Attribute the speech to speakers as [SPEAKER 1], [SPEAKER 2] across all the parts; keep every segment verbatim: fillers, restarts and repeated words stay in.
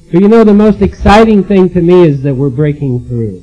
[SPEAKER 1] But you know, the most exciting thing to me is that we're breaking through.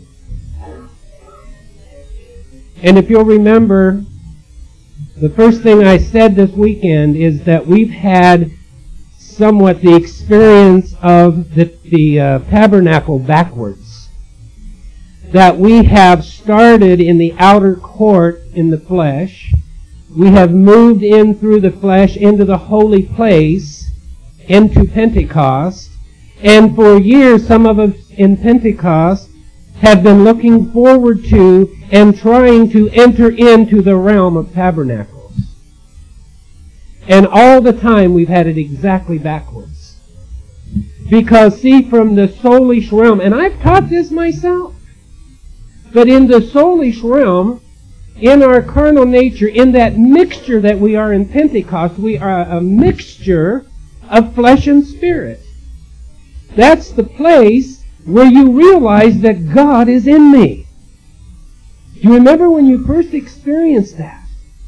[SPEAKER 1] And if you'll remember, the first thing I said this weekend is that we've had somewhat the experience of the, the uh, tabernacle backwards. That we have started in the outer court in the flesh. We have moved in through the flesh into the holy place, into Pentecost. And for years, some of us in Pentecost have been looking forward to and trying to enter into the realm of tabernacles. And all the time we've had it exactly backwards. Because, see, from the soulish realm, and I've taught this myself, but in the soulish realm, in our carnal nature, in that mixture that we are in Pentecost, we are a mixture of flesh and spirit. That's the place where you realize that God is in me. Do you remember when you first experienced that?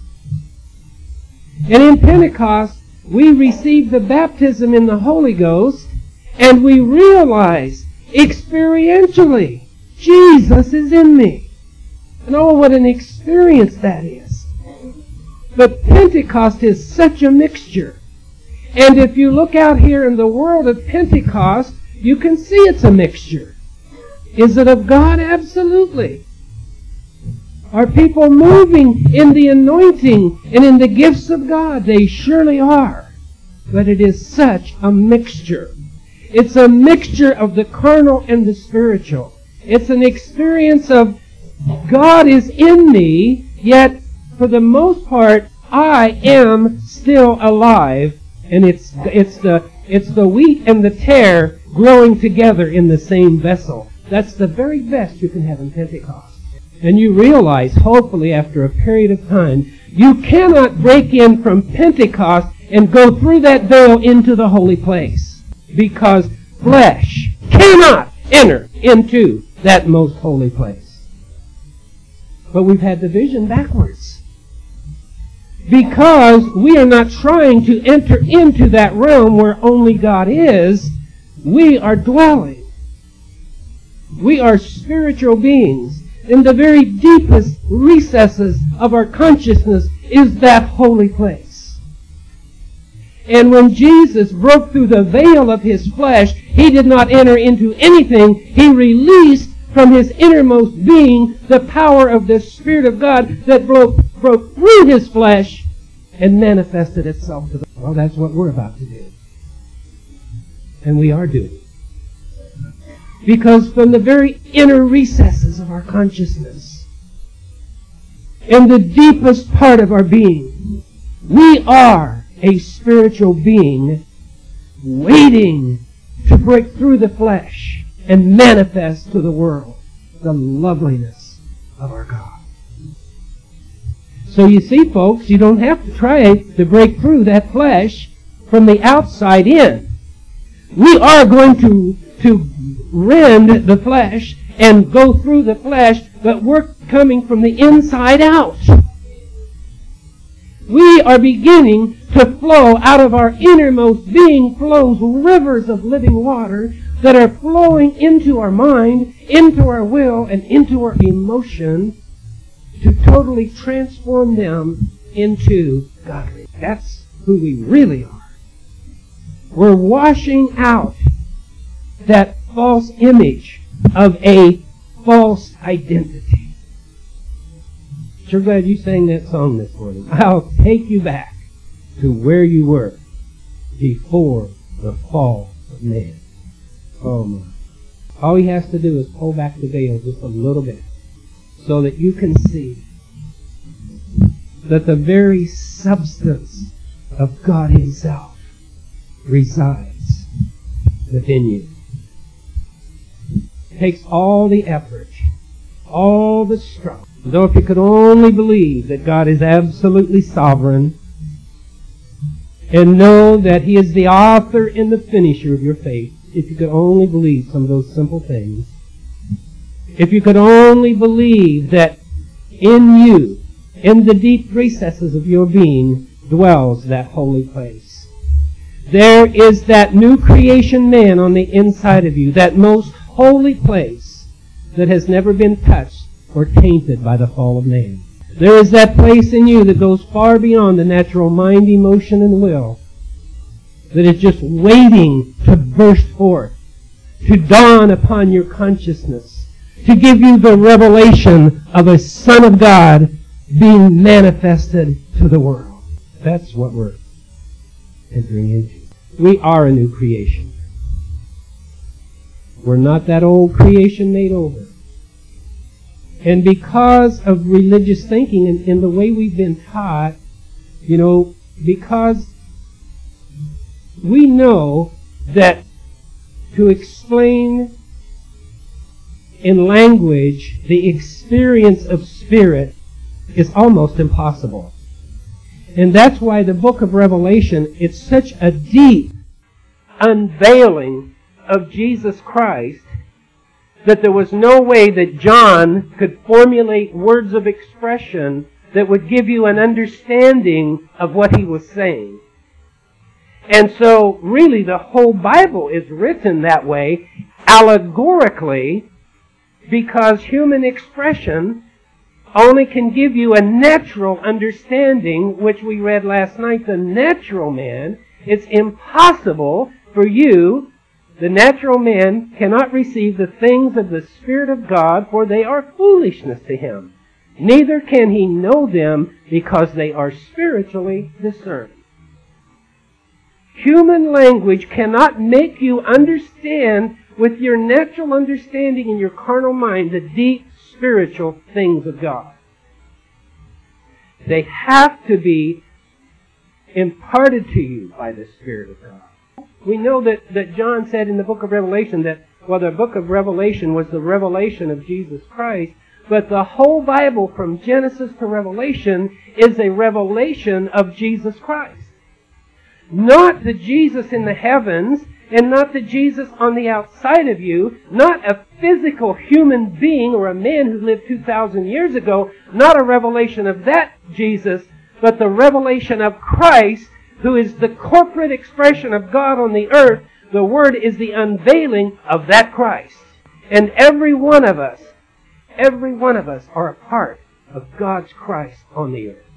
[SPEAKER 1] And in Pentecost, we received the baptism in the Holy Ghost, and we realize experientially, Jesus is in me. And oh, what an experience that is. But Pentecost is such a mixture. And if you look out here in the world of Pentecost, you can see it's a mixture. Is it of God? Absolutely. Are people moving in the anointing and in the gifts of God? They surely are. But it is such a mixture. It's a mixture of the carnal and the spiritual. It's an experience of God is in me, yet for the most part, I am still alive. And it's it's the it's the wheat and the tare growing together in the same vessel. That's the very best you can have in Pentecost. And you realize, hopefully after a period of time, you cannot break in from Pentecost and go through that veil into the holy place. Because flesh cannot enter into that most holy place. But we've had the vision backwards. Because we are not trying to enter into that realm where only God is, we are dwelling. We are spiritual beings. In the very deepest recesses of our consciousness is that holy place. And when Jesus broke through the veil of His flesh, He did not enter into anything. He released from His innermost being the power of the Spirit of God that broke, broke through His flesh and manifested itself to the world. Well, that's what we're about to do. And we are doing. Because from the very inner recesses of our consciousness, in the deepest part of our being, we are a spiritual being waiting to break through the flesh and manifest to the world the loveliness of our God. So you see, folks, you don't have to try to break through that flesh from the outside in. We are going to, to rend the flesh and go through the flesh, but we're coming from the inside out. We are beginning to flow out of our innermost being, flows rivers of living water that are flowing into our mind, into our will, and into our emotion to totally transform them into godliness. That's who we really are. We're washing out that false image of a false identity. Sure glad you sang that song this morning. I'll take you back to where you were before the fall of man. Oh my. All he has to do is pull back the veil just a little bit so that you can see that the very substance of God Himself resides within you. It takes all the effort, all the struggle. Though if you could only believe that God is absolutely sovereign and know that He is the author and the finisher of your faith, if you could only believe some of those simple things, if you could only believe that in you, in the deep recesses of your being, dwells that holy place, there is that new creation man on the inside of you, that most holy place that has never been touched or tainted by the fall of man. There is that place in you that goes far beyond the natural mind, emotion, and will, that is just waiting to burst forth, to dawn upon your consciousness, to give you the revelation of a Son of God being manifested to the world. That's what we're entering into. We are a new creation. We're not that old creation made over. And because of religious thinking and, and the way we've been taught, you know, because we know that to explain in language the experience of spirit is almost impossible. And that's why the book of Revelation, it's such a deep unveiling of Jesus Christ that there was no way that John could formulate words of expression that would give you an understanding of what he was saying. And so, really, the whole Bible is written that way, allegorically, because human expression only can give you a natural understanding, which we read last night, the natural man. It's impossible for you, the natural man, cannot receive the things of the Spirit of God, for they are foolishness to him. Neither can he know them, because they are spiritually discerned. Human language cannot make you understand with your natural understanding in your carnal mind the deep spiritual things of God. They have to be imparted to you by the Spirit of God. We know that, that John said in the book of Revelation that, well, the book of Revelation was the revelation of Jesus Christ, but the whole Bible from Genesis to Revelation is a revelation of Jesus Christ. Not the Jesus in the heavens, and not the Jesus on the outside of you, not a physical human being or a man who lived two thousand years ago, not a revelation of that Jesus, but the revelation of Christ, who is the corporate expression of God on the earth. The Word is the unveiling of that Christ. And every one of us, every one of us are a part of God's Christ on the earth.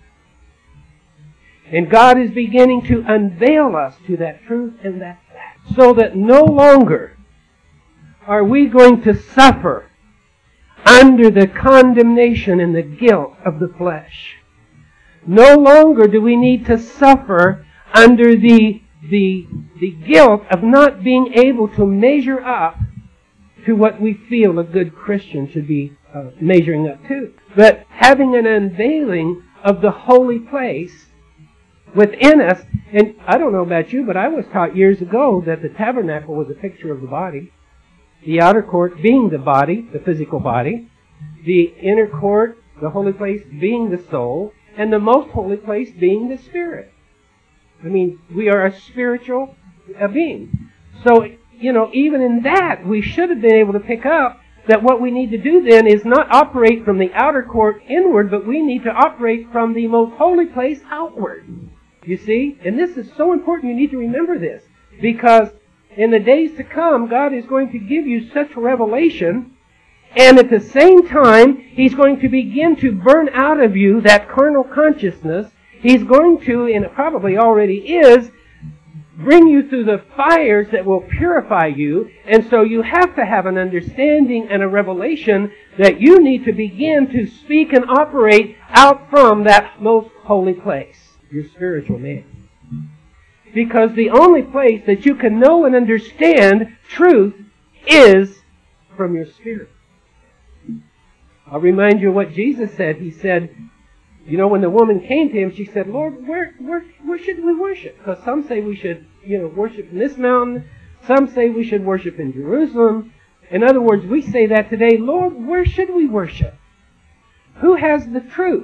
[SPEAKER 1] And God is beginning to unveil us to that truth and that fact, so that no longer are we going to suffer under the condemnation and the guilt of the flesh. No longer do we need to suffer under the, the, the guilt of not being able to measure up to what we feel a good Christian should be uh, measuring up to. But having an unveiling of the holy place within us. And I don't know about you, but I was taught years ago that the tabernacle was a picture of the body. The outer court being the body, the physical body. The inner court, the holy place, being the soul. And the most holy place being the spirit. I mean, we are a spiritual uh, being. So, you know, even in that, we should have been able to pick up that what we need to do then is not operate from the outer court inward, but we need to operate from the most holy place outward. You see? And this is so important. You need to remember this. Because in the days to come, God is going to give you such revelation. And at the same time, He's going to begin to burn out of you that carnal consciousness. He's going to, and it probably already is, bring you through the fires that will purify you. And so you have to have an understanding and a revelation that you need to begin to speak and operate out from that most holy place. Your spiritual man. Because the only place that you can know and understand truth is from your spirit. I'll remind you of what Jesus said. He said, you know, when the woman came to Him, she said, Lord, where, where, where should we worship? Because some say we should, you know, worship in this mountain. Some say we should worship in Jerusalem. In other words, we say that today, Lord, where should we worship? Who has the truth?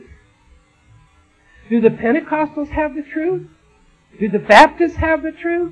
[SPEAKER 1] Do the Pentecostals have the truth? Do the Baptists have the truth?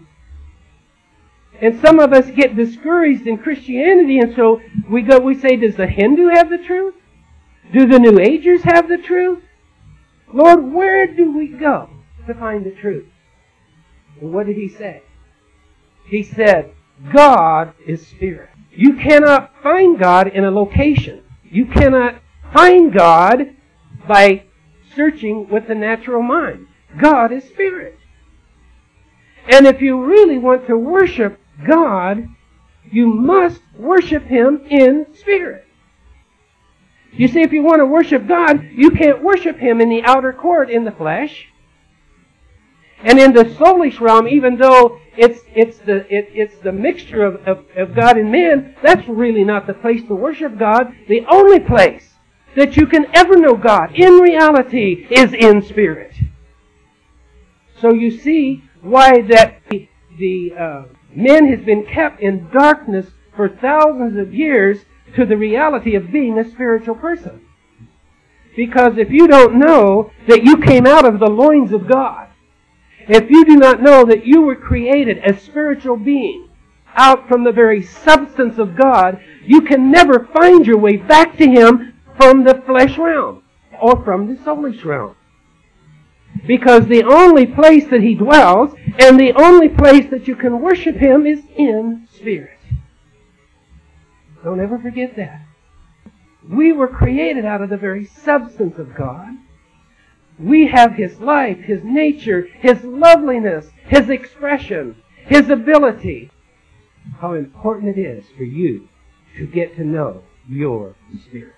[SPEAKER 1] And some of us get discouraged in Christianity, and so we go, we say, does the Hindu have the truth? Do the New Agers have the truth? Lord, where do we go to find the truth? And what did he say? He said, God is spirit. You cannot find God in a location. You cannot find God by searching with the natural mind. God is spirit. And if you really want to worship God, you must worship Him in spirit. You see, if you want to worship God, you can't worship Him in the outer court in the flesh. And in the soulish realm, even though it's it's the it, it's the mixture of, of, of God and man, that's really not the place to worship God. The only place that you can ever know God in reality is in spirit. So you see why that the, the uh, man has been kept in darkness for thousands of years to the reality of being a spiritual person. Because if you don't know that you came out of the loins of God, if you do not know that you were created as spiritual being out from the very substance of God, you can never find your way back to Him from the flesh realm or from the soulish realm. Because the only place that He dwells and the only place that you can worship Him is in spirit. Don't ever forget that. We were created out of the very substance of God. We have His life, His nature, His loveliness, His expression, His ability. How important it is for you to get to know your spirit.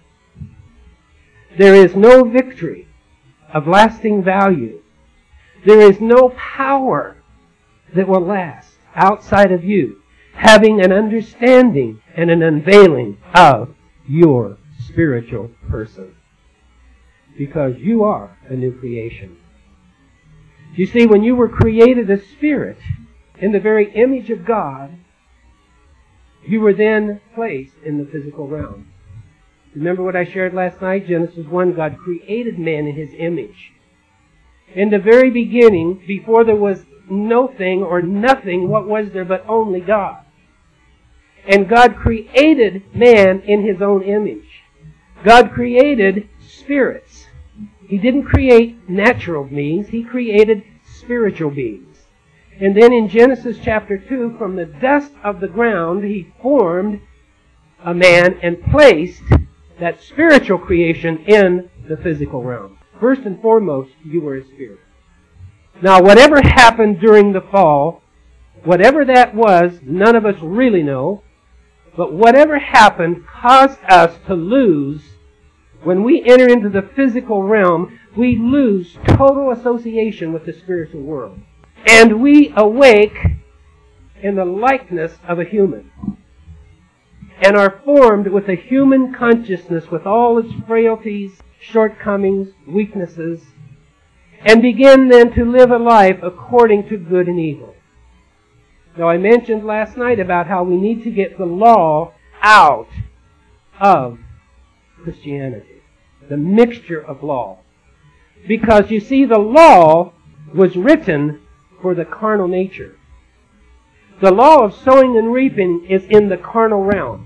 [SPEAKER 1] There is no victory of lasting value. There is no power that will last outside of you having an understanding and an unveiling of your spiritual person. Because you are a new creation. You see, when you were created as spirit in the very image of God, you were then placed in the physical realm. Remember what I shared last night? Genesis one, God created man in His image. In the very beginning, before there was no thing or nothing, what was there but only God? And God created man in His own image. God created spirits. He didn't create natural beings. He created spiritual beings. And then in Genesis chapter two, from the dust of the ground, He formed a man and placed that spiritual creation in the physical realm. First and foremost, you were a spirit. Now, whatever happened during the fall, whatever that was, none of us really know, but whatever happened caused us to lose. When we enter into the physical realm, we lose total association with the spiritual world. And we awake in the likeness of a human. And are formed with a human consciousness with all its frailties, shortcomings, weaknesses, and begin then to live a life according to good and evil. Now, I mentioned last night about how we need to get the law out of Christianity. The mixture of law. Because, you see, the law was written for the carnal nature. The law of sowing and reaping is in the carnal realm.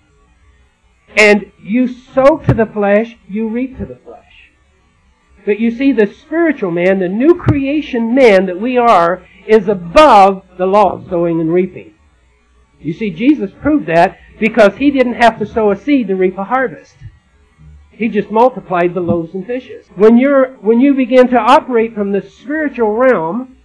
[SPEAKER 1] And you sow to the flesh, you reap to the flesh. But you see, the spiritual man, the new creation man that we are, is above the law of sowing and reaping. You see, Jesus proved that because He didn't have to sow a seed to reap a harvest. He just multiplied the loaves and fishes. When you're, when you begin to operate from the spiritual realm,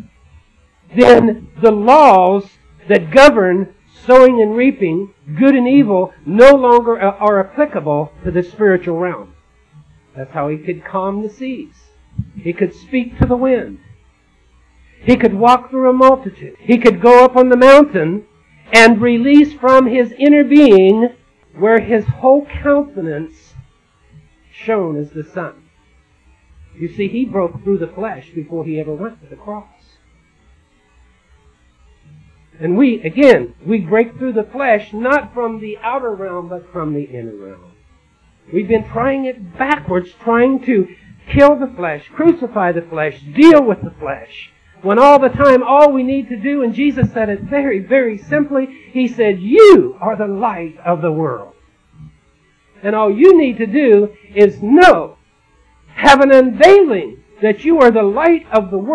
[SPEAKER 1] then the laws that govern sowing and reaping, good and evil, no longer are applicable to the spiritual realm. That's how He could calm the seas. He could speak to the wind. He could walk through a multitude. He could go up on the mountain and release from His inner being where His whole countenance shone as the sun. You see, He broke through the flesh before He ever went to the cross. And we, again, we break through the flesh not from the outer realm, but from the inner realm. We've been trying it backwards, trying to kill the flesh, crucify the flesh, deal with the flesh. When all the time, all we need to do, and Jesus said it very, very simply, He said, you are the light of the world. And all you need to do is know, have an unveiling that you are the light of the world.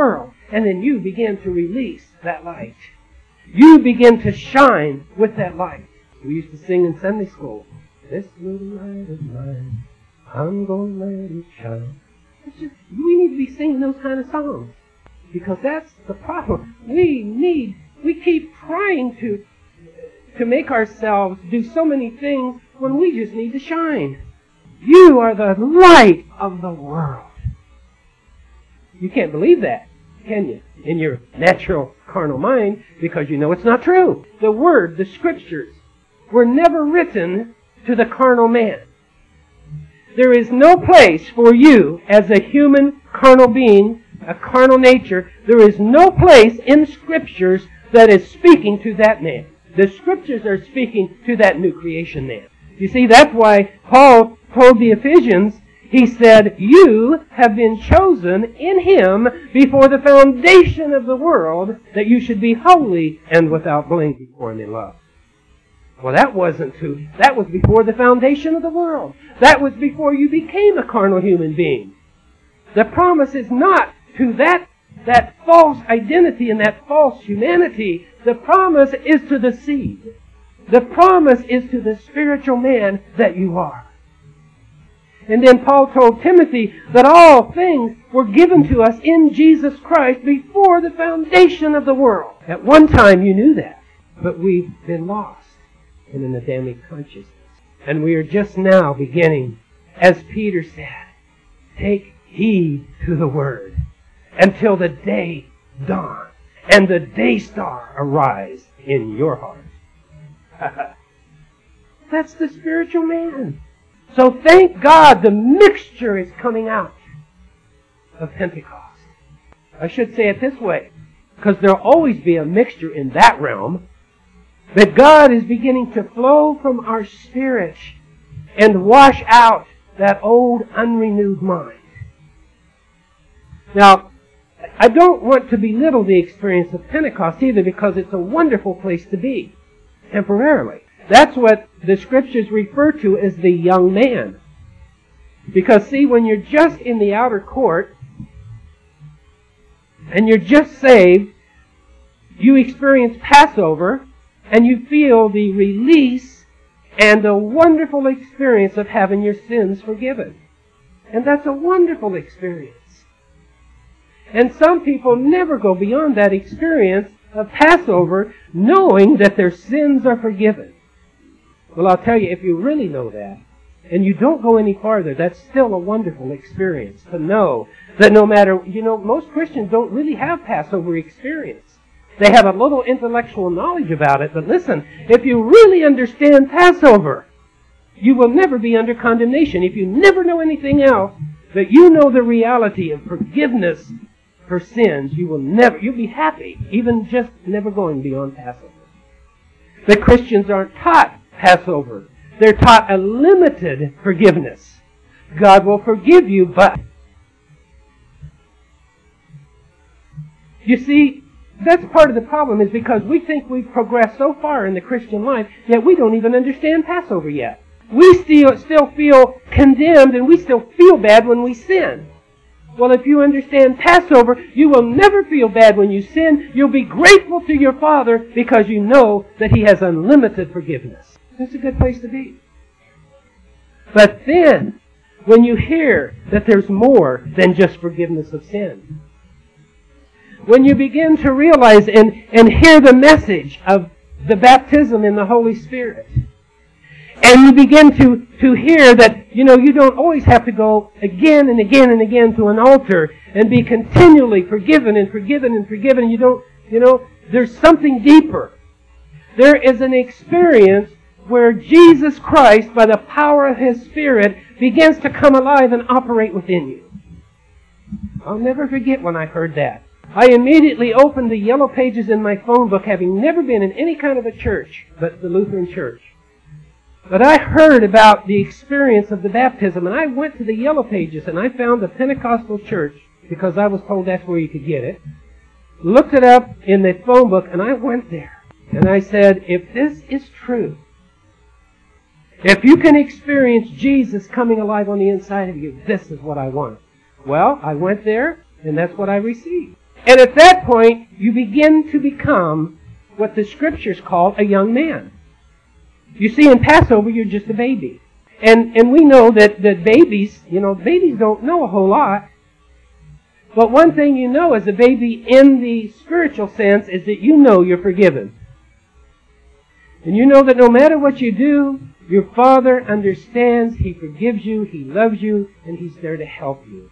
[SPEAKER 1] and then you begin to release that light. You begin to shine with that light. We used to sing in Sunday school, "This little light of mine, I'm going to let it shine." It's just, we need to be singing those kind of songs, because that's the problem. We need, we keep trying to, to make ourselves do so many things when we just need to shine. You are the light of the world. You can't believe that, can you? In your natural carnal mind, because you know it's not true. The Word, the Scriptures, were never written to the carnal man. There is no place for you as a human carnal being, a carnal nature. There is no place in Scriptures that is speaking to that man. The Scriptures are speaking to that new creation man. You see, that's why Paul told the Ephesians, he said, "You have been chosen in Him before the foundation of the world, that you should be holy and without blame before Him in love." Well, that wasn't to, that was before the foundation of the world. That was before you became a carnal human being. The promise is not to that, that false identity and that false humanity. The promise is to the seed. The promise is to the spiritual man that you are. And then Paul told Timothy that all things were given to us in Jesus Christ before the foundation of the world. At one time you knew that, but we've been lost in an Adamic consciousness. And we are just now beginning, as Peter said, take heed to the Word until the day dawn and the day star arise in your heart. That's the spiritual man. So thank God the mixture is coming out of Pentecost. I should say it this way, because there'll always be a mixture in that realm, that God is beginning to flow from our spirit and wash out that old unrenewed mind. Now, I don't want to belittle the experience of Pentecost either, because it's a wonderful place to be, temporarily. That's what the Scriptures refer to as the young man. Because see, when you're just in the outer court, and you're just saved, you experience Passover, and you feel the release and the wonderful experience of having your sins forgiven. And that's a wonderful experience. And some people never go beyond that experience of Passover, knowing that their sins are forgiven. Well, I'll tell you, if you really know that, and you don't go any farther, that's still a wonderful experience to know that no matter, you know, most Christians don't really have Passover experience. They have a little intellectual knowledge about it, but listen, if you really understand Passover, you will never be under condemnation. If you never know anything else, but you know the reality of forgiveness for sins, you will never, you'll be happy, even just never going beyond Passover. The Christians aren't taught Passover. They're taught a limited forgiveness. God will forgive you, but... You see, that's part of the problem, is because we think we've progressed so far in the Christian life, yet we don't even understand Passover yet. We still, still feel condemned, and we still feel bad when we sin. Well, if you understand Passover, you will never feel bad when you sin. You'll be grateful to your Father because you know that He has unlimited forgiveness. That's a good place to be. But then, when you hear that there's more than just forgiveness of sin, when you begin to realize and, and hear the message of the baptism in the Holy Spirit, and you begin to, to hear that, you know, you don't always have to go again and again and again to an altar and be continually forgiven and forgiven and forgiven. You don't, you know, there's something deeper. There is an experience where Jesus Christ, by the power of His Spirit, begins to come alive and operate within you. I'll never forget when I heard that. I immediately opened the yellow pages in my phone book, having never been in any kind of a church but the Lutheran Church. But I heard about the experience of the baptism, and I went to the yellow pages, and I found a Pentecostal church, because I was told that's where you could get it. Looked it up in the phone book, and I went there. And I said, if this is true, if you can experience Jesus coming alive on the inside of you, this is what I want. Well, I went there, and that's what I received. And at that point, you begin to become what the Scriptures call a young man. You see, in Passover, you're just a baby. And and we know that, that babies, you know, babies don't know a whole lot. But one thing you know as a baby in the spiritual sense is that you know you're forgiven. And you know that no matter what you do, your Father understands, He forgives you, He loves you, and He's there to help you.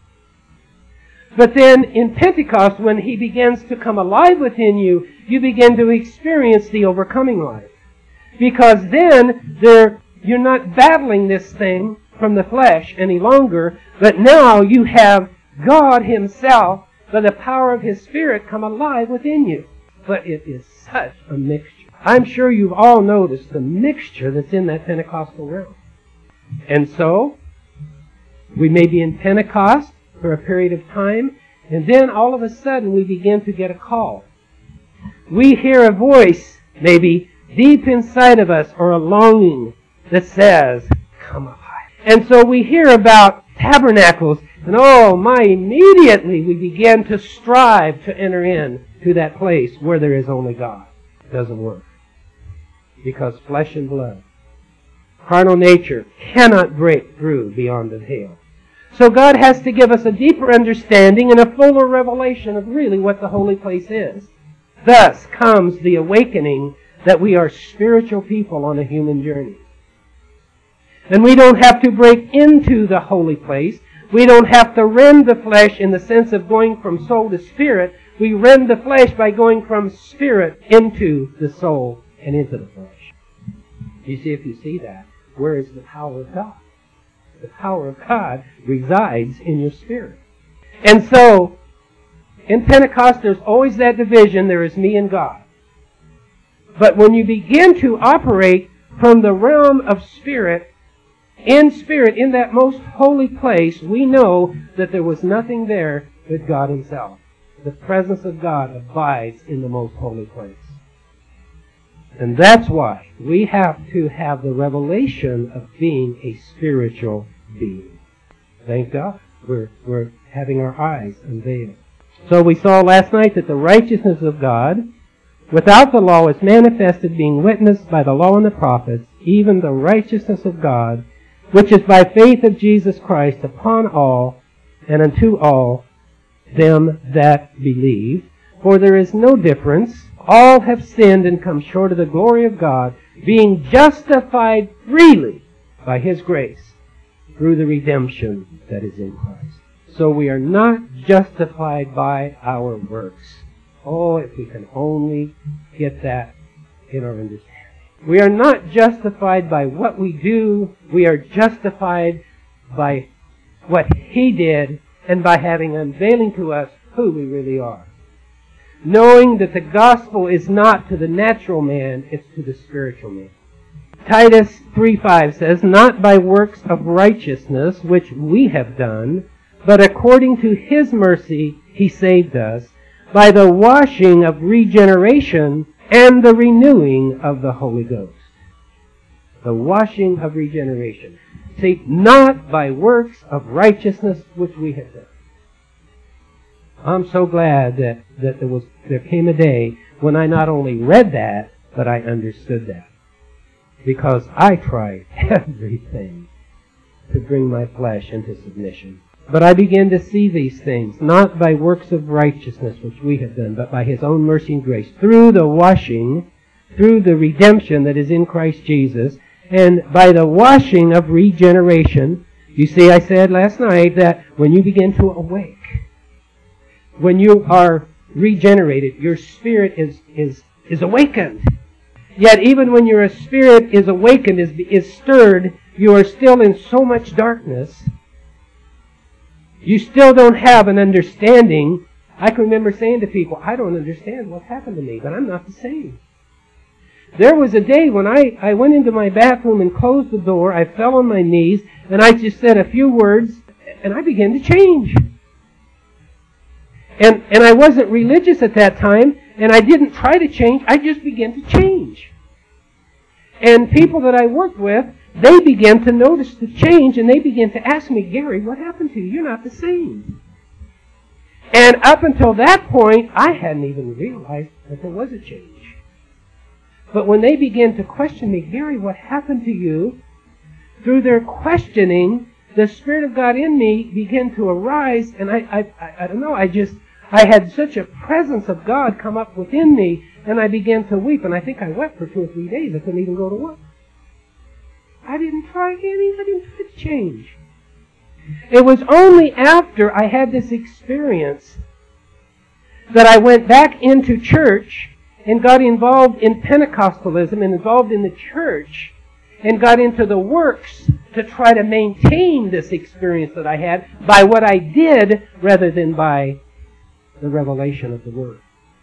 [SPEAKER 1] But then in Pentecost, when He begins to come alive within you, you begin to experience the overcoming life. Because then there, you're not battling this thing from the flesh any longer, but now you have God Himself, by the power of His Spirit, come alive within you. But it is such a mixture. I'm sure you've all noticed the mixture that's in that Pentecostal realm. And so, we may be in Pentecost for a period of time, and then all of a sudden we begin to get a call. We hear a voice, maybe deep inside of us, or a longing that says, come alive. And so we hear about tabernacles, and oh my, immediately we begin to strive to enter in to that place where there is only God. It doesn't work. Because flesh and blood, carnal nature, cannot break through beyond the veil. So God has to give us a deeper understanding and a fuller revelation of really what the holy place is. Thus comes the awakening that we are spiritual people on a human journey. And we don't have to break into the holy place. We don't have to rend the flesh in the sense of going from soul to spirit. We rend the flesh by going from spirit into the soul and into the flesh. You see, if you see that, where is the power of God? The power of God resides in your spirit. And so, in Pentecost, there's always that division. There is me and God. But when you begin to operate from the realm of spirit, in spirit, in that most holy place, we know that there was nothing there but God Himself. The presence of God abides in the most holy place. And that's why we have to have the revelation of being a spiritual being. Thank God. We're, we're having our eyes unveiled. So we saw last night that the righteousness of God without the law is manifested, being witnessed by the law and the prophets, even the righteousness of God, which is by faith of Jesus Christ upon all and unto all them that believe. For there is no difference. All have sinned and come short of the glory of God, being justified freely by His grace through the redemption that is in Christ. So we are not justified by our works. Oh, if we can only get that in our understanding. We are not justified by what we do. We are justified by what He did and by having unveiling to us who we really are. Knowing that the gospel is not to the natural man, it's to the spiritual man. Titus three five says, not by works of righteousness which we have done, but according to His mercy He saved us, by the washing of regeneration and the renewing of the Holy Ghost. The washing of regeneration. See, not by works of righteousness which we have done. I'm so glad that, that there was there came a day when I not only read that, but I understood that. Because I tried everything to bring my flesh into submission. But I began to see these things, not by works of righteousness which we have done, but by His own mercy and grace, through the washing, through the redemption that is in Christ Jesus, and by the washing of regeneration. You see, I said last night that when you begin to awake, when you are regenerated, your spirit is, is, is awakened. Yet even when your spirit is awakened, is, is stirred, you are still in so much darkness. You still don't have an understanding. I can remember saying to people, I don't understand what happened to me, but I'm not the same. There was a day when I, I went into my bathroom and closed the door, I fell on my knees, and I just said a few words, and I began to change. And, and I wasn't religious at that time, and I didn't try to change, I just began to change. And people that I worked with, they began to notice the change, and they began to ask me, Gary, what happened to you? You're not the same. And up until that point, I hadn't even realized that there was a change. But when they began to question me, Gary, what happened to you? Through their questioning, the Spirit of God in me began to arise, and I, I, I, I don't know, I just, I had such a presence of God come up within me, and I began to weep, and I think I wept for two or three days. I couldn't even go to work. I didn't try any, I didn't try to change. It was only after I had this experience that I went back into church and got involved in Pentecostalism and involved in the church and got into the works to try to maintain this experience that I had by what I did rather than by the revelation of the Word.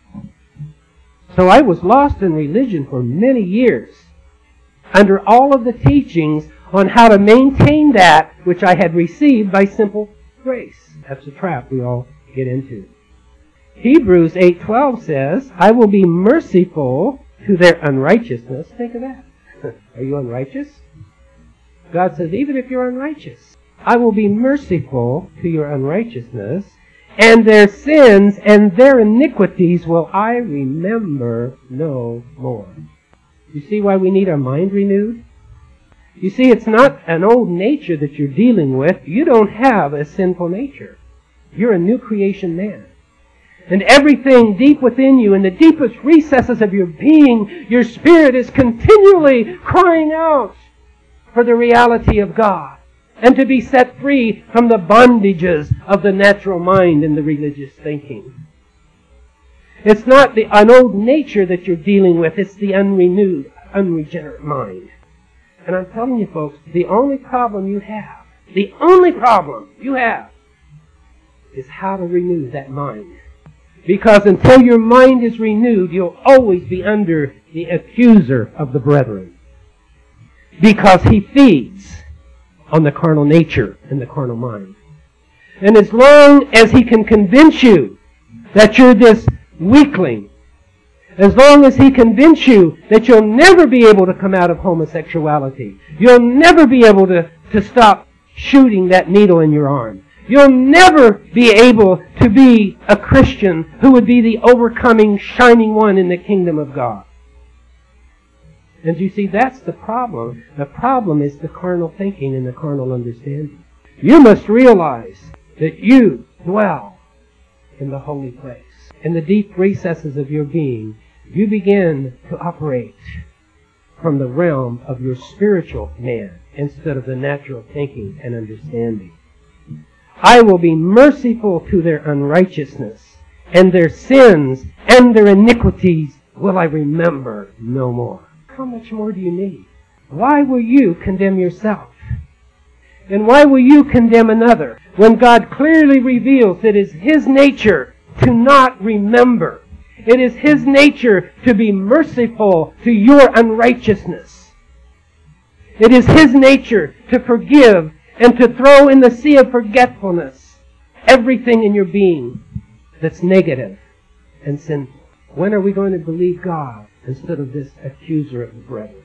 [SPEAKER 1] So I was lost in religion for many years under all of the teachings on how to maintain that which I had received by simple grace. That's a trap we all get into. Hebrews eight twelve says, I will be merciful to their unrighteousness. Think of that. Are you unrighteous? God says, even if you're unrighteous, I will be merciful to your unrighteousness, and their sins and their iniquities will I remember no more. You see why we need our mind renewed? You see, it's not an old nature that you're dealing with. You don't have a sinful nature. You're a new creation man. And everything deep within you, in the deepest recesses of your being, your spirit is continually crying out for the reality of God and to be set free from the bondages of the natural mind and the religious thinking. It's not the, an old nature that you're dealing with. It's the unrenewed, unregenerate mind. And I'm telling you folks, the only problem you have, the only problem you have is how to renew that mind. Because until your mind is renewed, you'll always be under the accuser of the brethren. Because he feeds on the carnal nature and the carnal mind. And as long as he can convince you that you're this weakling, as long as he convinces you that you'll never be able to come out of homosexuality, you'll never be able to, to stop shooting that needle in your arm, you'll never be able to be a Christian who would be the overcoming, shining one in the kingdom of God. And you see, that's the problem. The problem is the carnal thinking and the carnal understanding. You must realize that you dwell in the holy place. In the deep recesses of your being, you begin to operate from the realm of your spiritual man instead of the natural thinking and understanding. I will be merciful to their unrighteousness, and their sins and their iniquities will I remember no more. How much more do you need? Why will you condemn yourself? And why will you condemn another when God clearly reveals it is His nature to not remember? It is His nature to be merciful to your unrighteousness. It is His nature to forgive and to throw in the sea of forgetfulness everything in your being that's negative and sinful. When are we going to believe God instead of this accuser of the brethren?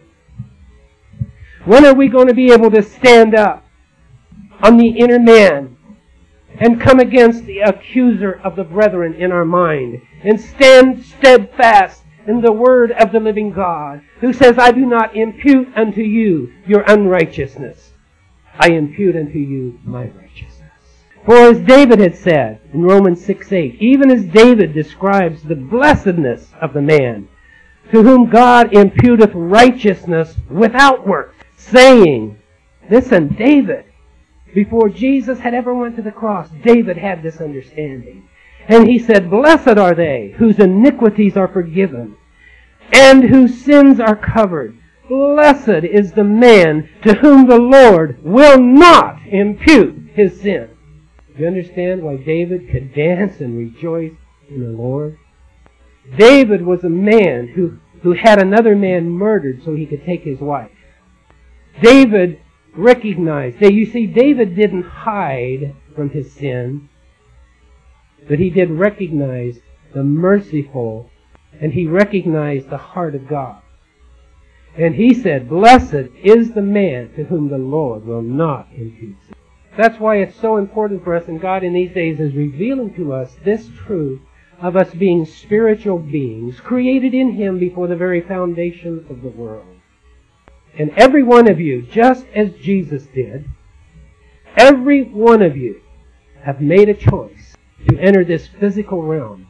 [SPEAKER 1] When are we going to be able to stand up on the inner man and come against the accuser of the brethren in our mind and stand steadfast in the word of the living God, who says, I do not impute unto you your unrighteousness. I impute unto you my righteousness. For as David had said in Romans six eight, even as David describes the blessedness of the man to whom God imputeth righteousness without works, saying, listen, David, before Jesus had ever went to the cross, David had this understanding. And he said, blessed are they whose iniquities are forgiven and whose sins are covered. Blessed is the man to whom the Lord will not impute his sin. Do you understand why David could dance and rejoice in the Lord? David was a man who, who had another man murdered so he could take his wife. David recognized, you see, David didn't hide from his sin, but he did recognize the merciful, and he recognized the heart of God. And he said, blessed is the man to whom the Lord will not impute sin. That's why it's so important for us, and God in these days is revealing to us this truth of us being spiritual beings, created in Him before the very foundation of the world. And every one of you, just as Jesus did, every one of you have made a choice to enter this physical realm,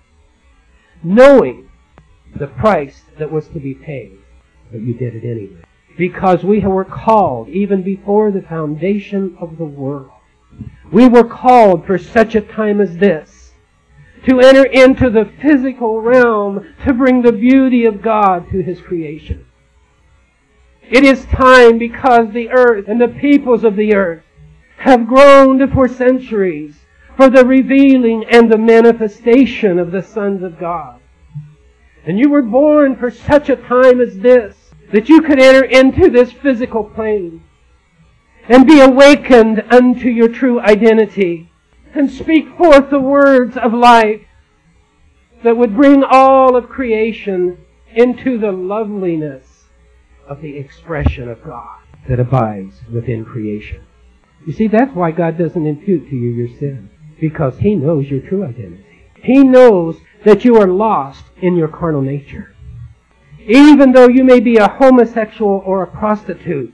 [SPEAKER 1] knowing the price that was to be paid, but you did it anyway. Because we were called even before the foundation of the world. We were called for such a time as this, to enter into the physical realm to bring the beauty of God to His creation. It is time, because the earth and the peoples of the earth have groaned for centuries for the revealing and the manifestation of the sons of God. And you were born for such a time as this, that you could enter into this physical plane and be awakened unto your true identity and speak forth the words of life that would bring all of creation into the loveliness of the expression of God that abides within creation. You see, that's why God doesn't impute to you your sin, because He knows your true identity. He knows that you are lost in your carnal nature. Even though you may be a homosexual or a prostitute,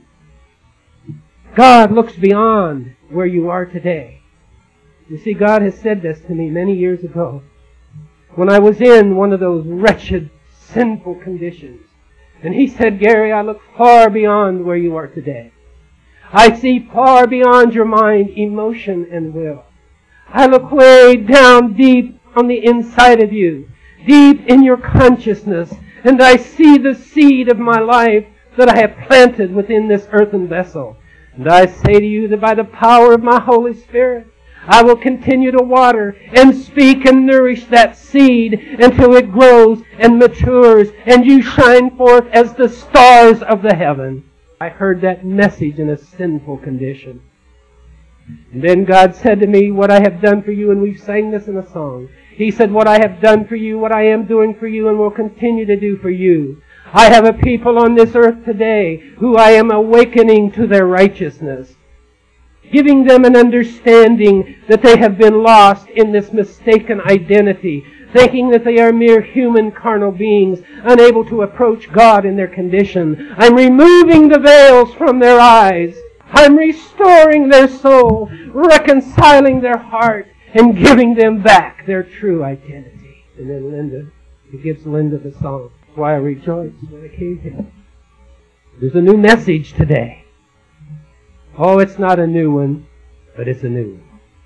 [SPEAKER 1] God looks beyond where you are today. You see, God has said this to me many years ago, when I was in one of those wretched, sinful conditions. And He said, Gary, I look far beyond where you are today. I see far beyond your mind, emotion, and will. I look way down deep on the inside of you, deep in your consciousness, and I see the seed of my life that I have planted within this earthen vessel. And I say to you that by the power of my Holy Spirit, I will continue to water and speak and nourish that seed until it grows and matures and you shine forth as the stars of the heaven. I heard that message in a sinful condition. And then God said to me, what I have done for you, and we sang this in a song. He said, what I have done for you, what I am doing for you, and will continue to do for you. I have a people on this earth today who I am awakening to their righteousness, giving them an understanding that they have been lost in this mistaken identity, thinking that they are mere human carnal beings, unable to approach God in their condition. I'm removing the veils from their eyes. I'm restoring their soul, reconciling their heart, and giving them back their true identity. And then Linda, he gives Linda the song. That's why I rejoice when I came here. There's a new message today. Oh, it's not a new one, but it's a new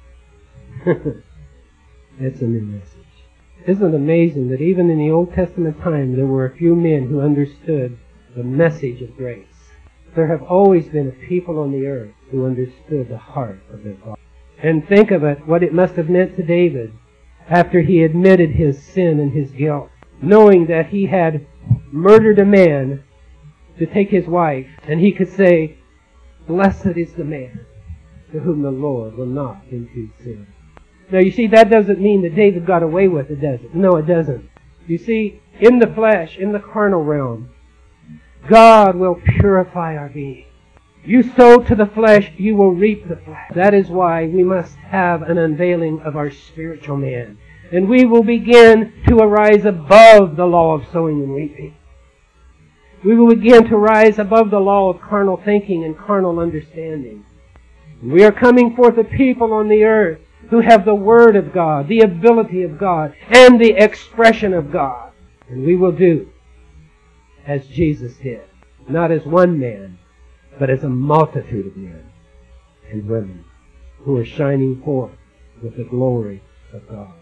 [SPEAKER 1] one. It's a new message. Isn't it amazing that even in the Old Testament time there were a few men who understood the message of grace? There have always been a people on the earth who understood the heart of their Father. And think of it, what it must have meant to David after he admitted his sin and his guilt, knowing that he had murdered a man to take his wife, and he could say, blessed is the man to whom the Lord will not impute sin. Now you see, that doesn't mean that David got away with it, does it? No, it doesn't. You see, in the flesh, in the carnal realm, God will purify our being. You sow to the flesh, you will reap the flesh. That is why we must have an unveiling of our spiritual man. And we will begin to arise above the law of sowing and reaping. We will begin to rise above the law of carnal thinking and carnal understanding. We are coming forth a people on the earth who have the Word of God, the ability of God, and the expression of God. And we will do as Jesus did. Not as one man, but as a multitude of men and women who are shining forth with the glory of God.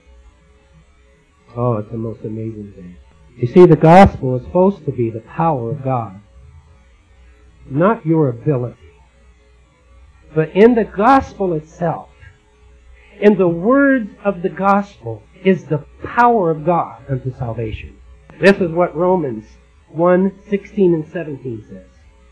[SPEAKER 1] Oh, it's the most amazing thing. You see, the gospel is supposed to be the power of God, not your ability. But in the gospel itself, in the words of the gospel, is the power of God unto salvation. This is what Romans one, sixteen and seventeen says.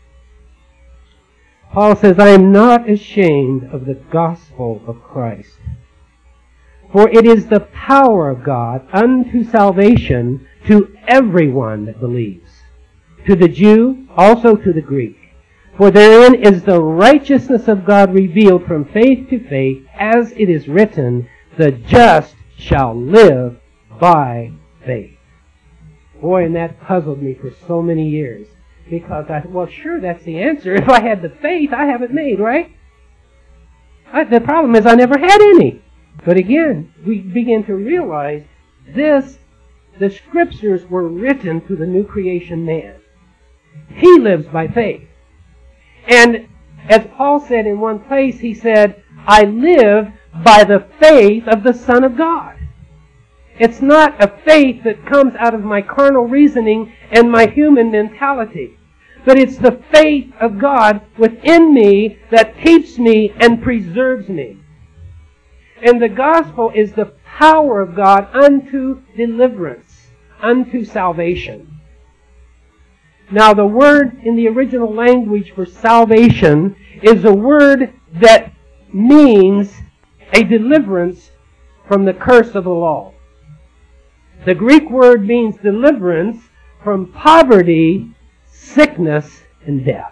[SPEAKER 1] Paul says, I am not ashamed of the gospel of Christ, for it is the power of God unto salvation to everyone that believes, to the Jew, also to the Greek. For therein is the righteousness of God revealed from faith to faith, as it is written, the just shall live by faith. Boy, and that puzzled me for so many years. Because I, well, sure, that's the answer. If I had the faith, I have it made, right? I, the problem is I never had any. But again, we begin to realize this, the Scriptures were written to the new creation man. He lives by faith. And as Paul said in one place, he said, I live by the faith of the Son of God. It's not a faith that comes out of my carnal reasoning and my human mentality. But it's the faith of God within me that keeps me and preserves me. And the gospel is the power of God unto deliverance, unto salvation. Now, the word in the original language for salvation is a word that means a deliverance from the curse of the law. The Greek word means deliverance from poverty, sickness, and death.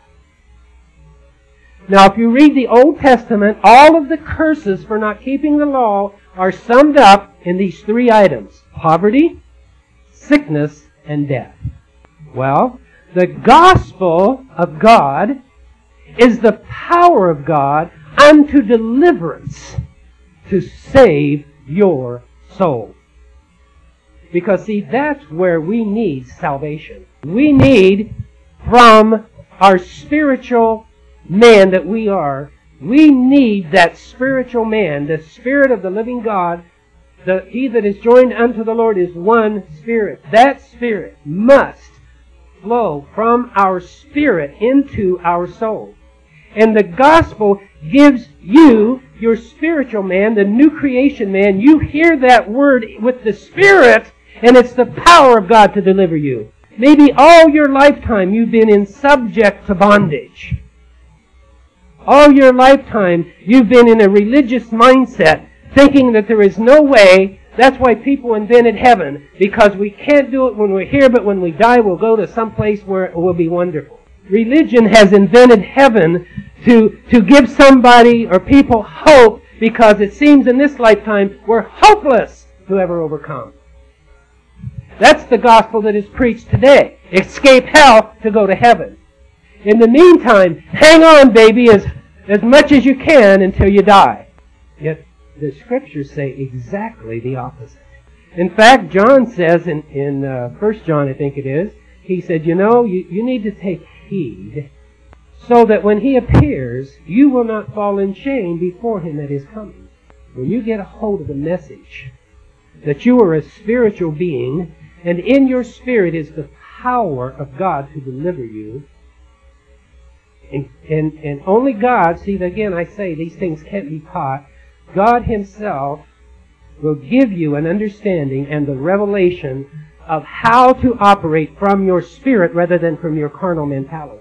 [SPEAKER 1] Now, if you read the Old Testament, all of the curses for not keeping the law are summed up in these three items: poverty, sickness, and death. Well, the gospel of God is the power of God unto deliverance to save your soul. Because, see, that's where we need salvation. We need, from our spiritual man that we are, we need that spiritual man, the Spirit of the living God. The, he that is joined unto the Lord is one Spirit. That Spirit must flow from our spirit into our soul. And the gospel gives you, your spiritual man, the new creation man, you hear that word with the Spirit, and it's the power of God to deliver you. Maybe all your lifetime you've been in subject to bondage. All your lifetime you've been in a religious mindset, thinking that there is no way. That's why people invented heaven, because we can't do it when we're here, but when we die we'll go to some place where it will be wonderful. Religion has invented heaven to, to give somebody or people hope, because it seems in this lifetime we're hopeless to ever overcome. That's the gospel that is preached today. Escape hell to go to heaven. In the meantime, hang on, baby, as, as much as you can until you die. Yet the Scriptures say exactly the opposite. In fact, John says in, in uh, First John, I think it is, he said, you know, you, you need to take heed so that when He appears, you will not fall in shame before Him at His coming. When you get a hold of the message that you are a spiritual being, and in your spirit is the power of God to deliver you, and, and, and only God, see, again I say these things can't be taught, God Himself will give you an understanding and the revelation of how to operate from your spirit rather than from your carnal mentality.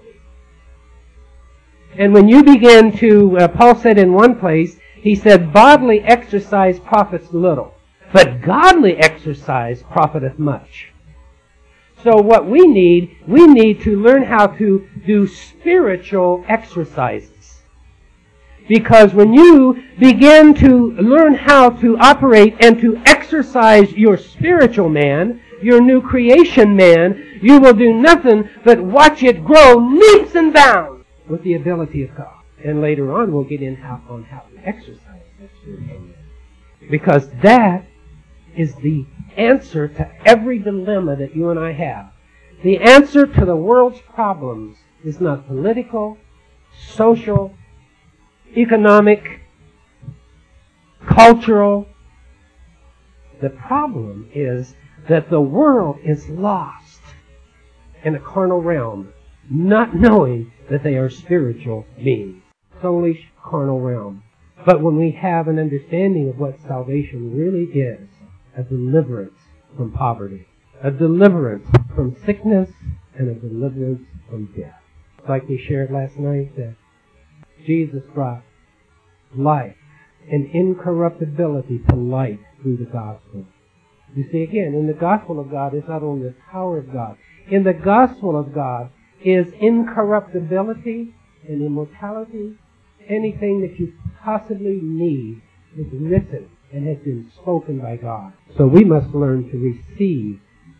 [SPEAKER 1] And when you begin to, uh, Paul said in one place, he said, bodily exercise profits little, but godly exercise profiteth much. So what we need, we need to learn how to do spiritual exercises. Because when you begin to learn how to operate and to exercise your spiritual man, your new creation man, you will do nothing but watch it grow leaps and bounds with the ability of God. And later on we'll get in how, on how to exercise that spiritual man. Because that is the answer to every dilemma that you and I have. The answer to the world's problems is not political, social, economic, cultural. The problem is that the world is lost in a carnal realm, not knowing that they are spiritual beings. Soulish carnal realm. But when we have an understanding of what salvation really is, a deliverance from poverty, a deliverance from sickness, and a deliverance from death. Like we shared last night, that Jesus brought life and incorruptibility to light through the gospel. You see, again, in the gospel of God is not only the power of God. In the gospel of God is incorruptibility and immortality, anything that you possibly need is written and has been spoken by God. So we must learn to receive.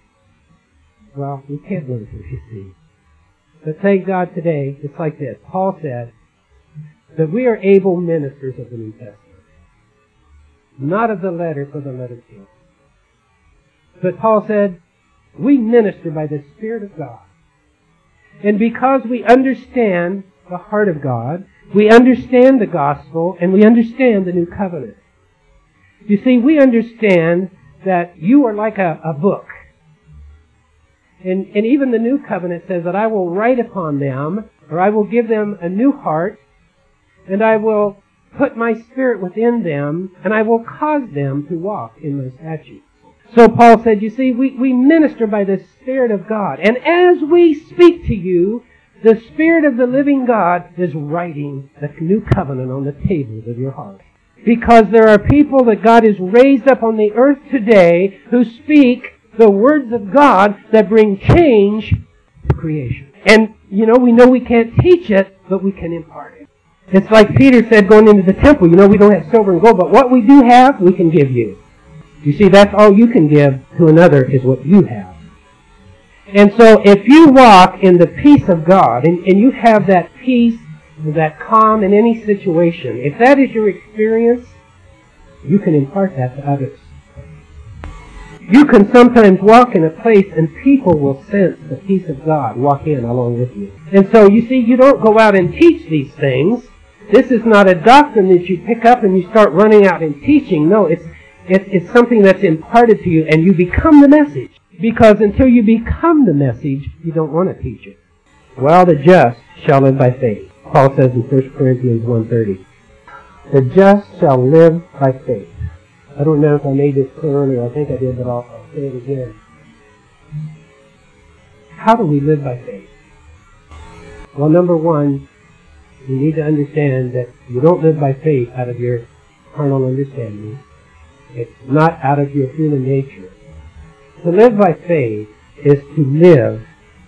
[SPEAKER 1] Well, we can't learn to receive. But thank God today, it's like this. Paul said that we are able ministers of the New Testament. Not of the letter, for the letter kills. But Paul said, we minister by the Spirit of God. And because we understand the heart of God, we understand the gospel, and we understand the new covenant. You see, we understand that you are like a, a book. And, and even the new covenant says that I will write upon them, or I will give them a new heart, and I will put my Spirit within them, and I will cause them to walk in my statutes. So Paul said, you see, we, we minister by the Spirit of God. And as we speak to you, the Spirit of the living God is writing the new covenant on the tables of your heart. Because there are people that God has raised up on the earth today who speak the words of God that bring change to creation. And, you know, we know we can't teach it, but we can impart it. It's like Peter said going into the temple, you know, we don't have silver and gold, but what we do have, we can give you. You see, that's all you can give to another is what you have. And so if you walk in the peace of God, and, and you have that peace, that calm in any situation, if that is your experience, you can impart that to others. You can sometimes walk in a place and people will sense the peace of God walk in along with you. And so, you see, you don't go out and teach these things. This is not a doctrine that you pick up and you start running out and teaching. No, it's It, it's something that's imparted to you, and you become the message. Because until you become the message, you don't want to teach it. Well, the just shall live by faith. Paul says in First Corinthians one thirty. The just shall live by faith. I don't know if I made this clear earlier. I think I did, but I'll, I'll say it again. How do we live by faith? Well, number one, you need to understand that you don't live by faith out of your carnal understanding. It's not out of your human nature. To live by faith is to live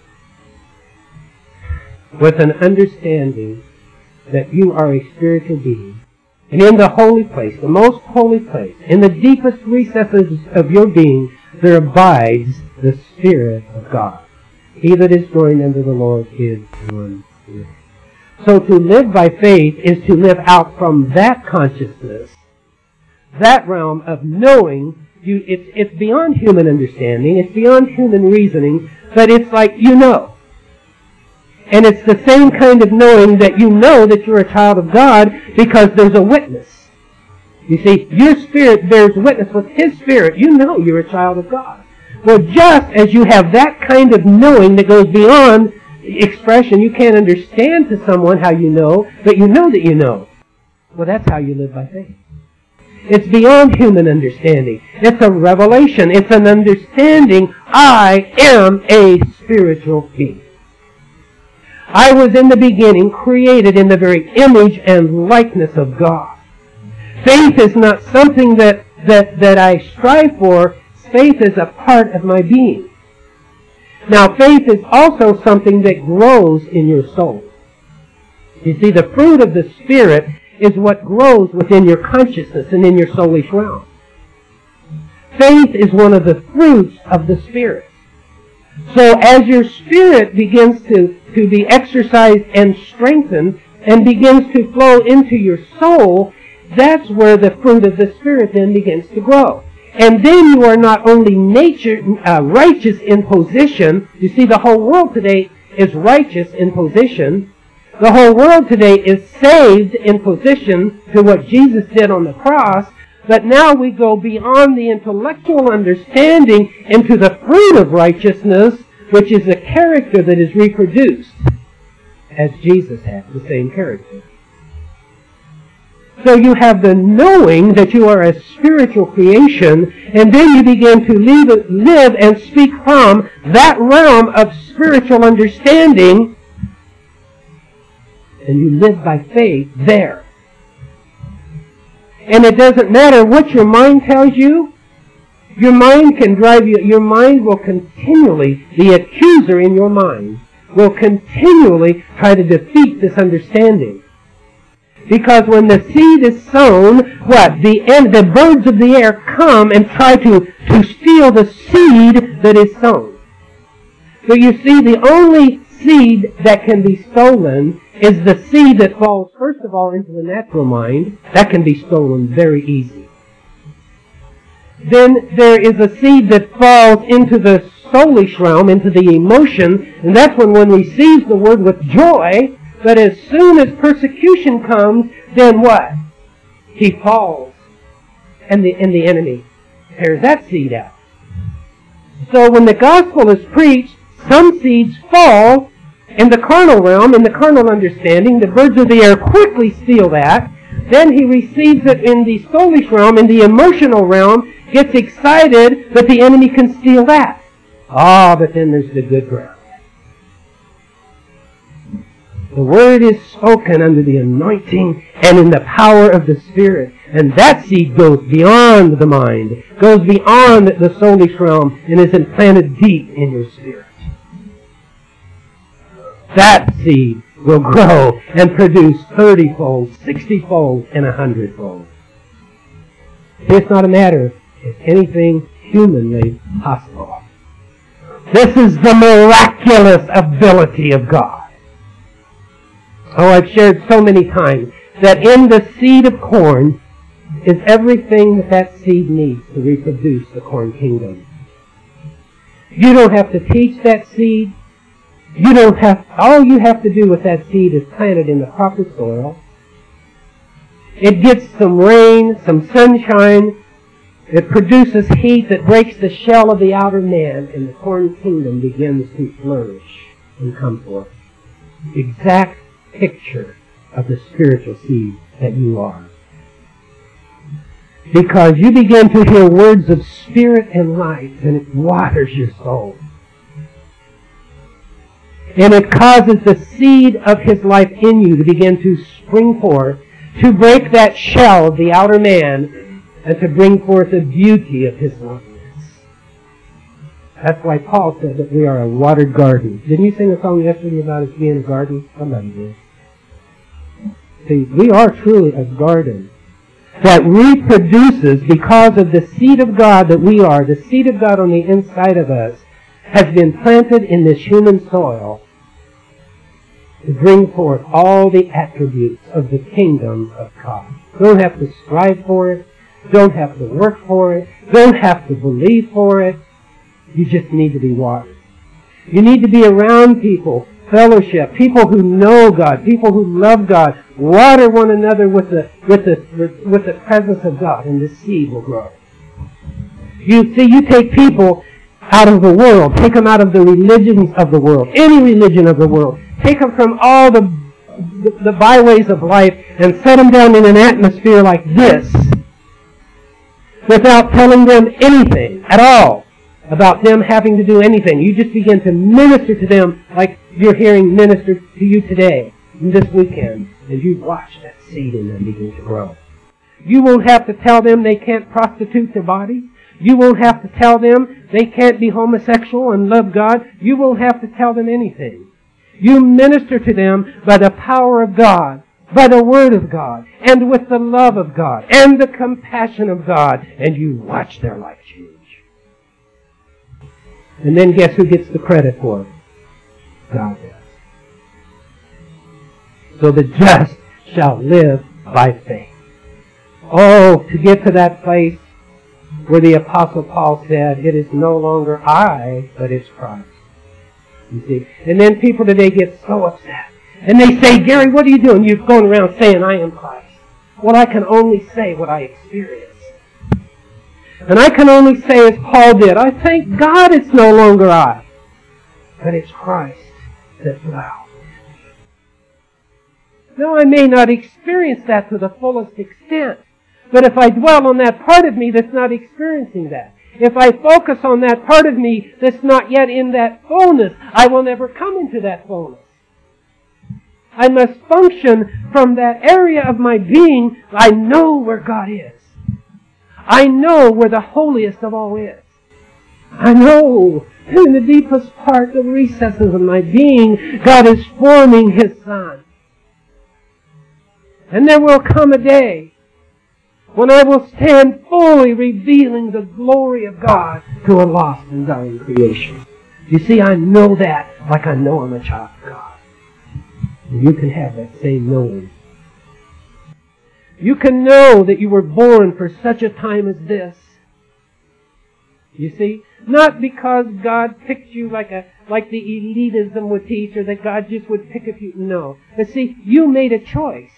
[SPEAKER 1] with an understanding that you are a spiritual being. And in the holy place, the most holy place, in the deepest recesses of your being, there abides the Spirit of God. He that is joined unto the Lord is one spirit. So to live by faith is to live out from that consciousness, that realm of knowing. You, it's, it's beyond human understanding, it's beyond human reasoning, but it's like you know. And it's the same kind of knowing that you know that you're a child of God because there's a witness. You see, your spirit bears witness with His Spirit. You know you're a child of God. Well, just as you have that kind of knowing that goes beyond expression, you can't understand to someone how you know, but you know that you know. Well, that's how you live by faith. It's beyond human understanding. It's a revelation. It's an understanding. I am a spiritual being. I was in the beginning created in the very image and likeness of God. Faith is not something that, that, that I strive for. Faith is a part of my being. Now, faith is also something that grows in your soul. You see, the fruit of the Spirit is what grows within your consciousness and in your soulish realm. Faith is one of the fruits of the Spirit. So as your spirit begins to, to be exercised and strengthened and begins to flow into your soul, that's where the fruit of the Spirit then begins to grow. And then you are not only nature uh, righteous in position. You see, the whole world today is righteous in position. The whole world today is saved in position to what Jesus did on the cross. But now we go beyond the intellectual understanding into the fruit of righteousness, which is a character that is reproduced as Jesus had, the same character. So you have the knowing that you are a spiritual creation, and then you begin to live, live and speak from that realm of spiritual understanding, and you live by faith there. And it doesn't matter what your mind tells you. Your mind can drive you, your mind will continually, the accuser in your mind will continually try to defeat this understanding. Because when the seed is sown, what? The end, the birds of the air come and try to, to steal the seed that is sown. But you see, the only seed that can be stolen is the seed that falls, first of all, into the natural mind. That can be stolen very easy. Then there is a seed that falls into the soulish realm, into the emotion, and that's when one receives the word with joy. But as soon as persecution comes, then what? He falls, and the and the enemy tears that seed out. So when the gospel is preached, some seeds fall in the carnal realm, in the carnal understanding. The birds of the air quickly steal that. Then he receives it in the soulish realm, in the emotional realm, gets excited, but the enemy can steal that. Ah, but then there's the good ground. The Word is spoken under the anointing and in the power of the Spirit. And that seed goes beyond the mind, goes beyond the soulish realm, and is implanted deep in your spirit. That seed will grow and produce thirty-fold, sixty-fold, and a hundred-fold. It's not a matter of anything humanly possible. This is the miraculous ability of God. Oh, I've shared so many times that in the seed of corn is everything that that seed needs to reproduce the corn kingdom. You don't have to teach that seed. You don't have, all you have to do with that seed is plant it in the proper soil. It gets some rain, some sunshine. It produces heat that breaks the shell of the outer man, and the corn kingdom begins to flourish and come forth. Exact picture of the spiritual seed that you are. Because you begin to hear words of spirit and life, and it waters your soul. And it causes the seed of His life in you to begin to spring forth, to break that shell of the outer man, and to bring forth the beauty of His loveliness. That's why Paul said that we are a watered garden. Didn't you sing a song yesterday about us being a garden? Somebody did. See, we are truly a garden that reproduces because of the seed of God that we are. The seed of God on the inside of us has been planted in this human soil to bring forth all the attributes of the kingdom of God. You don't have to strive for it. Don't have to work for it. Don't have to believe for it. You just need to be watered. You need to be around people, fellowship, people who know God, people who love God. Water one another with the with the with the presence of God, and the seed will grow. You see, you take people out of the world, take them out of the religions of the world, any religion of the world, take them from all the the byways of life, and set them down in an atmosphere like this, without telling them anything at all about them having to do anything. You just begin to minister to them like you're hearing minister to you today, this weekend, as you watch that seed in them begin to grow. You won't have to tell them they can't prostitute their body. You won't have to tell them they can't be homosexual and love God. You won't have to tell them anything. You minister to them by the power of God, by the Word of God, and with the love of God, and the compassion of God, and you watch their life change. And then guess who gets the credit for it? God does. So the just shall live by faith. Oh, to get to that place where the Apostle Paul said, it is no longer I, but it's Christ. You see? And then people today get so upset. And they say, Gary, what are you doing? You're going around saying, I am Christ. Well, I can only say what I experience. And I can only say as Paul did, I thank God it's no longer I, but it's Christ that dwells. Now, I may not experience that to the fullest extent, but if I dwell on that part of me that's not experiencing that, if I focus on that part of me that's not yet in that fullness, I will never come into that fullness. I must function from that area of my being. I know where God is. I know where the holiest of all is. I know And in the deepest part, the recesses of my being, God is forming His Son. And there will come a day when I will stand fully revealing the glory of God to a lost and dying creation. You see, I know that like I know I'm a child of God. And you can have that same knowing. You can know that you were born for such a time as this. You see, not because God picked you like a like the elitism would teach, or that God just would pick a few. No. But see, you made a choice.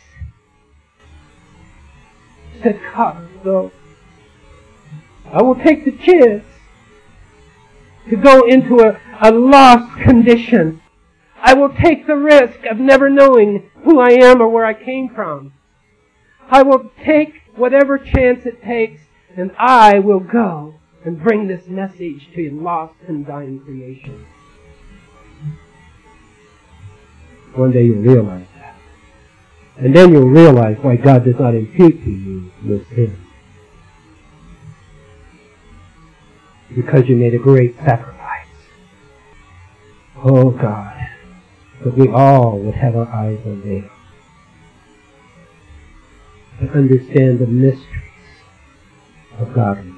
[SPEAKER 1] Said, God, so I will take the chance to go into a, a lost condition. I will take the risk of never knowing who I am or where I came from. I will take whatever chance it takes, and I will go and bring this message to a lost and dying creation. One day you'll realize that. And then you'll realize why God does not impute to you your sin. Because you made a great sacrifice. Oh God, that we all would have our eyes unveiled to understand the mysteries of godliness.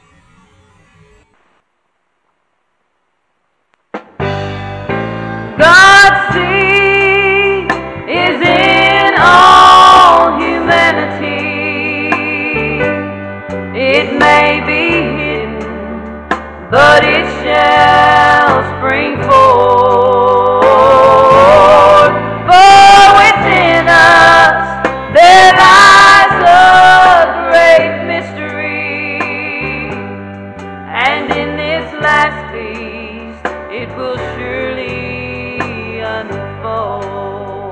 [SPEAKER 2] God's seed is in all humanity. It may be hidden, but it shall spring forth. For within us there lies a great mystery, and in this last feast it will surely unfold.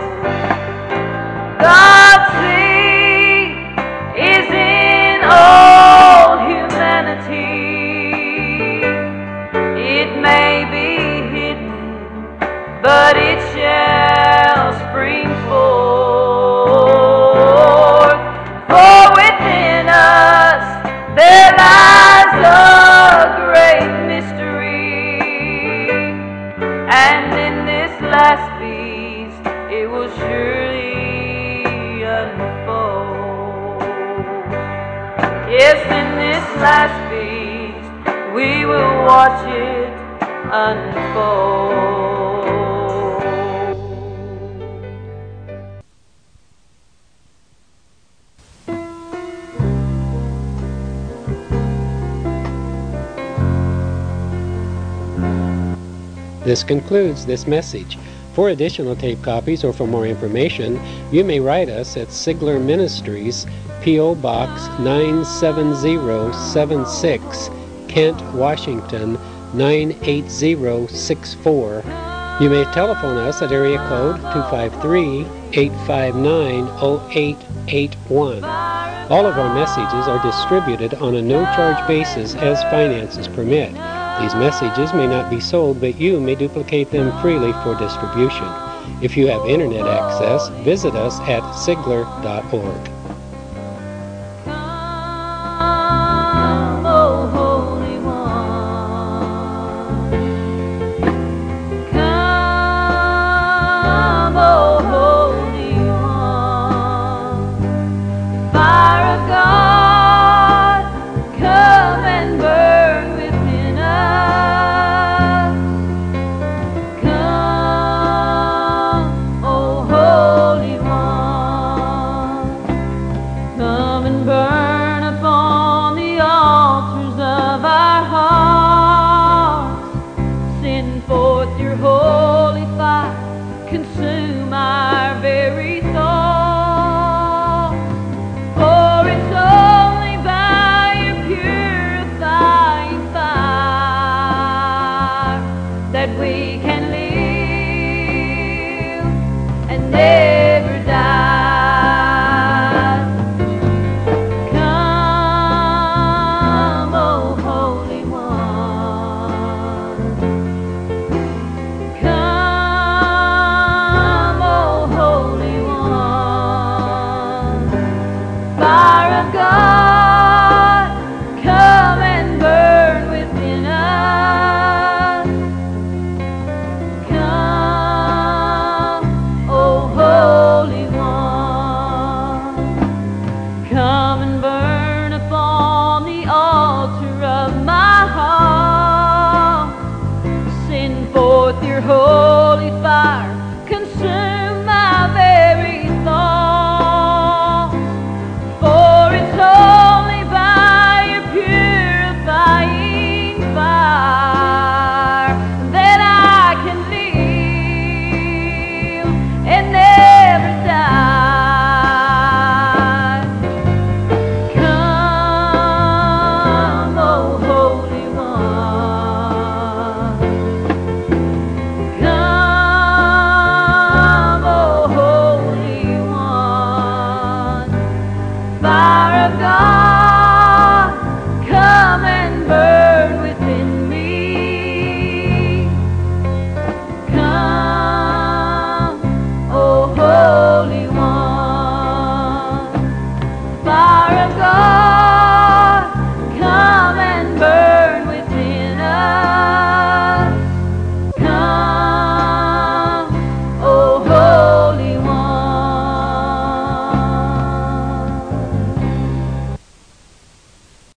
[SPEAKER 2] God's seed is in all humanity. It may be hidden, but it shall spring forth. For within us there lies a great mystery, and in this last feast it will surely unfold. Yes, in this last feast we will watch it unfold.
[SPEAKER 3] This concludes this message. For additional tape copies or for more information, you may write us at Sigler Ministries, P O Box nine seven zero seven six, Kent, Washington nine eight zero six four. You may telephone us at area code two five three, eight five nine, zero eight eight one. All of our messages are distributed on a no-charge basis as finances permit. These messages may not be sold, but you may duplicate them freely for distribution. If you have internet access, visit us at sigler dot org.
[SPEAKER 2] Come, O Holy One. Come, O Holy One. Fire of God, come and burn within us. Come, O Holy One. Come and burn upon the altars of our hearts. Send forth your holy fire, consume our very thoughts. For it's only by your purifying fire that we can live and never